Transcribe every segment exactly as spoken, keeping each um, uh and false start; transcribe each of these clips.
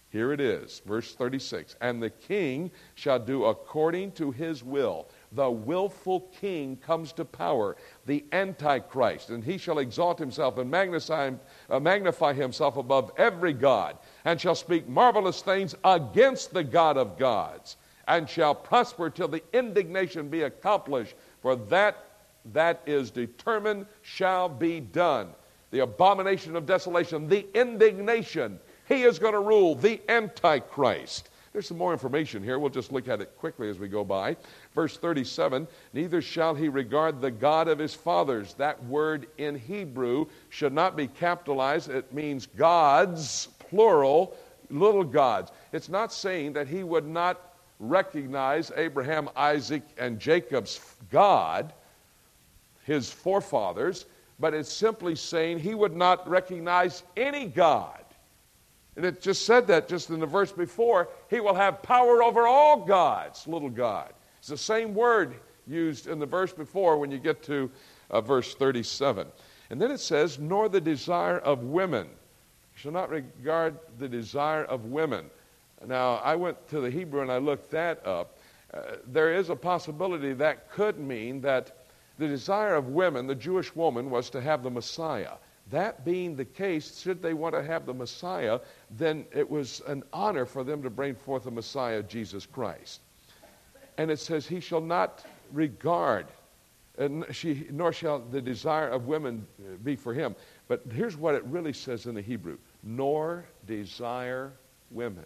Here it is, verse thirty-six. And the king shall do according to his will. The willful king comes to power, the Antichrist, and he shall exalt himself and magnify, uh, magnify himself above every god, and shall speak marvelous things against the God of gods, and shall prosper till the indignation be accomplished, for that that is determined shall be done. The abomination of desolation, the indignation. He is going to rule, the Antichrist. There's some more information here. We'll just look at it quickly as we go by. Verse thirty-seven, neither shall he regard the God of his fathers. That word in Hebrew should not be capitalized. It means gods, plural, little gods. It's not saying that he would not recognize Abraham, Isaac, and Jacob's God, his forefathers, but it's simply saying he would not recognize any God. And it just said that just in the verse before. He will have power over all gods, little god. It's the same word used in the verse before when you get to uh, verse thirty-seven. And then it says, nor the desire of women. You shall not regard the desire of women. Now, I went to the Hebrew and I looked that up. Uh, there is a possibility that could mean that the desire of women, the Jewish woman, was to have the Messiah. That being the case, should they want to have the Messiah, then it was an honor for them to bring forth the Messiah, Jesus Christ. And it says, he shall not regard, and she, nor shall the desire of women be for him. But here's what it really says in the Hebrew, nor desire women.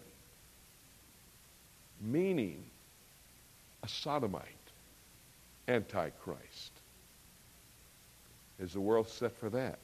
Meaning a sodomite, Antichrist. Is the world set for that?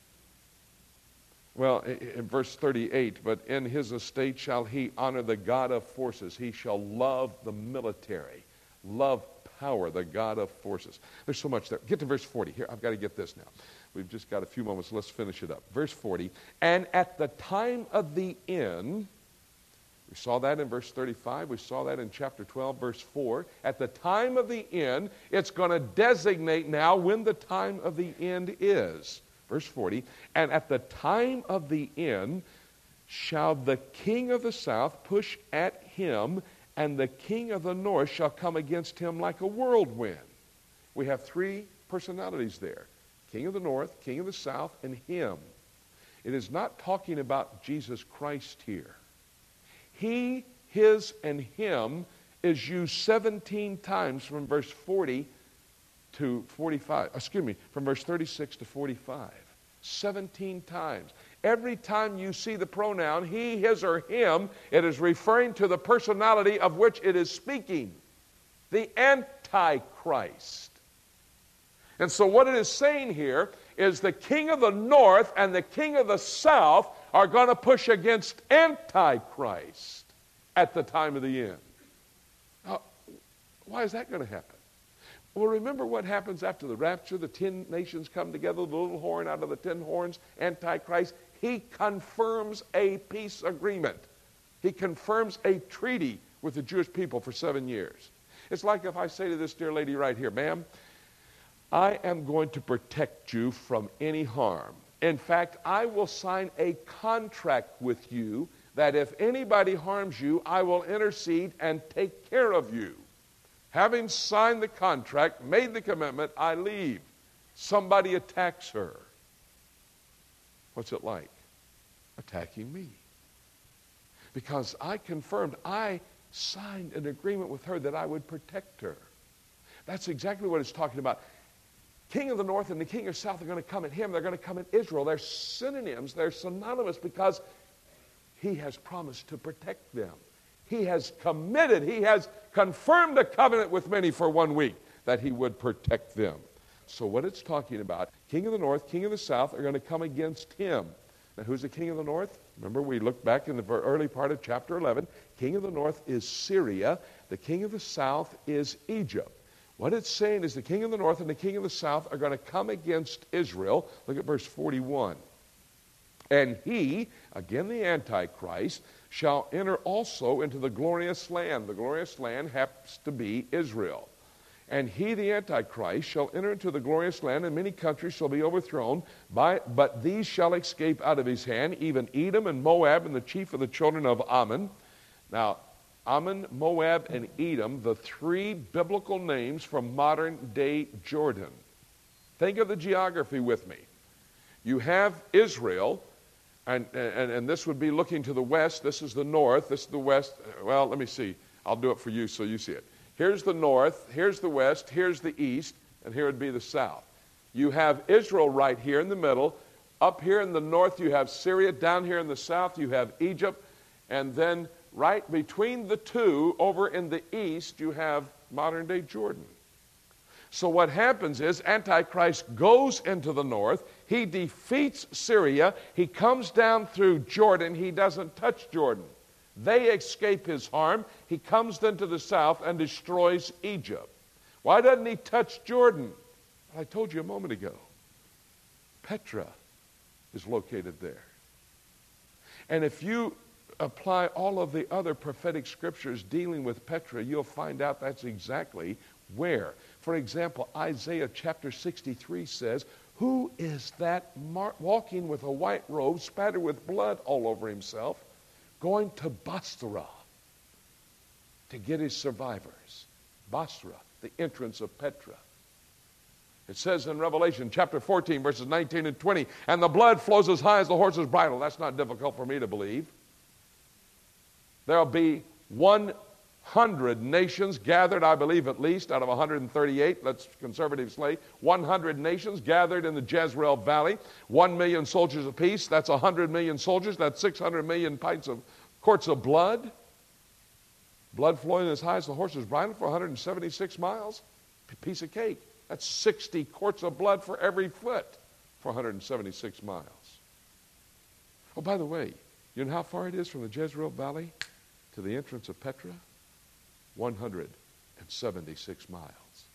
Well, in verse thirty-eight, but in his estate shall he honor the God of forces. He shall love the military, love power, the God of forces. There's so much there. Get to verse forty. Here, I've got to get this now. We've just got a few moments. Let's finish it up. Verse forty, and at the time of the end, we saw that in verse thirty-five. We saw that in chapter twelve, verse four. At the time of the end, it's going to designate now when the time of the end is. Verse forty, and at the time of the end shall the king of the south push at him, and the king of the north shall come against him like a whirlwind. We have three personalities there. King of the north, king of the south, and him. It is not talking about Jesus Christ here. He, his, and him is used seventeen times from verse forty to forty-five. Excuse me, from verse thirty-six to forty-five. seventeen times. Every time you see the pronoun he, his, or him, it is referring to the personality of which it is speaking. The Antichrist. And so what it is saying here is the king of the north and the king of the south are going to push against Antichrist at the time of the end. Now, why is that going to happen? Well, remember what happens after the rapture. The ten nations come together, the little horn out of the ten horns, Antichrist. He confirms a peace agreement. He confirms a treaty with the Jewish people for seven years. It's like if I say to this dear lady right here, ma'am, I am going to protect you from any harm. In fact, I will sign a contract with you that if anybody harms you, I will intercede and take care of you. Having signed the contract, made the commitment, I leave. Somebody attacks her. What's it like? Attacking me. Because I confirmed, I signed an agreement with her that I would protect her. That's exactly what it's talking about. King of the north and the king of the south are going to come at him. They're going to come at Israel. They're synonyms. They're synonymous because he has promised to protect them. He has committed, he has confirmed a covenant with many for one week that he would protect them. So what it's talking about, king of the north, king of the south are going to come against him. Now who's the king of the north? Remember we looked back in the early part of chapter eleven. King of the north is Syria. The king of the south is Egypt. What it's saying is the king of the north and the king of the south are going to come against Israel. Look at verse forty-one. And he, again the Antichrist, shall enter also into the glorious land. The glorious land happens to be Israel. And he, the Antichrist, shall enter into the glorious land, and many countries shall be overthrown. By, but these shall escape out of his hand, even Edom and Moab and the chief of the children of Ammon. Now, Ammon, Moab, and Edom, the three biblical names from modern-day Jordan. Think of the geography with me. You have Israel, and, and, and this would be looking to the west. This is the north. This is the west. Well, let me see. I'll do it for you so you see it. Here's the north, here's the west, here's the east, and here would be the south. You have Israel right here in the middle. Up here in the north, you have Syria. Down here in the south, you have Egypt. And then right between the two, over in the east, you have modern-day Jordan. So what happens is Antichrist goes into the north. He defeats Syria. He comes down through Jordan. He doesn't touch Jordan. They escape his harm. He comes then to the south and destroys Egypt. Why doesn't he touch Jordan? I told you a moment ago. Petra is located there. And if you apply all of the other prophetic scriptures dealing with Petra, you'll find out that's exactly where. For example, Isaiah chapter sixty-three says, "Who is that mar- walking with a white robe, spattered with blood all over himself, going to Basra to get his survivors?" Basra, the entrance of Petra. It says in Revelation chapter fourteen, verses nineteen and twenty, "And the blood flows as high as the horse's bridle." That's not difficult for me to believe. There'll be one hundred nations gathered, I believe at least, out of one hundred thirty-eight, let's conservative slate, one hundred nations gathered in the Jezreel Valley, one million soldiers apiece. That's one hundred million soldiers. That's six hundred million pints of quarts of blood. Blood flowing as high as the horse's bridle for one hundred seventy-six miles. Piece of cake. That's sixty quarts of blood for every foot for one hundred seventy-six miles. Oh, by the way, you know how far it is from the Jezreel Valley to the entrance of Petra? one hundred seventy-six miles.